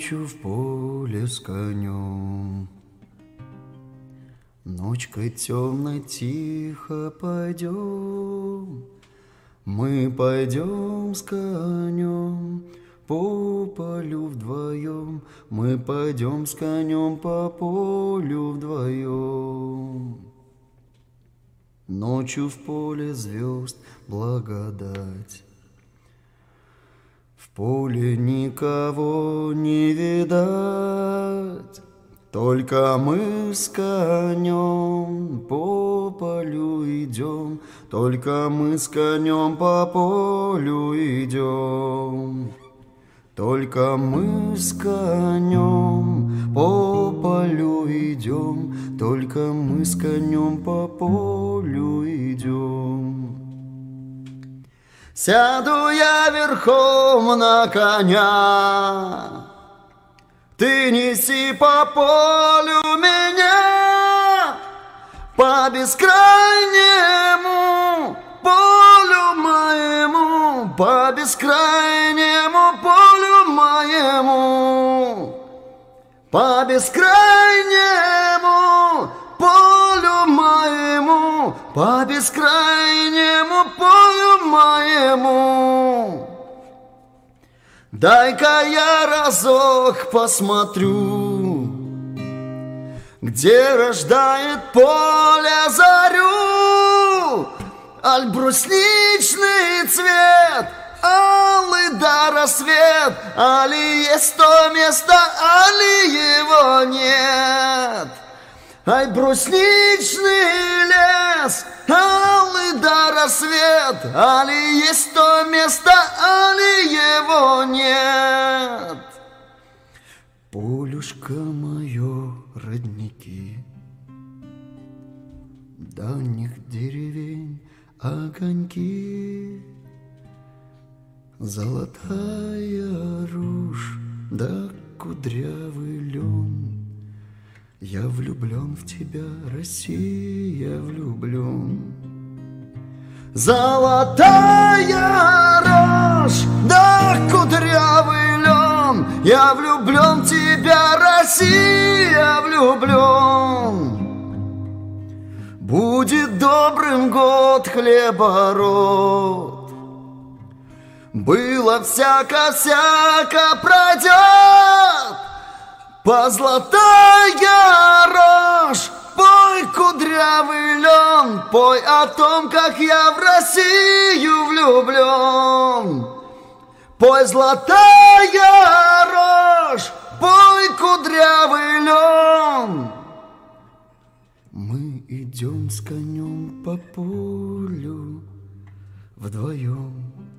Ночью в поле с конем. Ночкой темной тихо пойдем, мы пойдем с конем по полю вдвоем, мы пойдем с конем по полю вдвоем. Ночью в поле звезд благодать, в поле никого не видать, только мы с конем по полю идем, только мы с конем по полю идем, только мы с конем по полю идем, только мы с конем по полю идем. Сяду я верхом на коня, ты неси по полю меня, по бескрайнему полю моему, по бескрайнему полю моему, по бескрайнему полю моему, по бескрайнему полю моему. Дай-ка я разок посмотрю, где рождает поле зарю, аль брусничный цвет, алый да рассвет, али есть то место, али его нет. Ай, брусничный лес, алый да рассвет, али есть то место, али его нет. Полюшка мое, родники, дальних деревень огоньки, золотая рушь да кудрявый лен. Я влюблен в тебя, Россия, влюблен. Золотая рожь да кудрявый лен, я влюблен в тебя, Россия, влюблен. Будет добрым год хлебород, было всяко-всяко пройдет. По золотая рожь, пой, кудрявый лен, пой о том, как я в Россию влюблен. Пой, золотая рожь, пой, кудрявый лен. Мы идем с конем по полю вдвоем.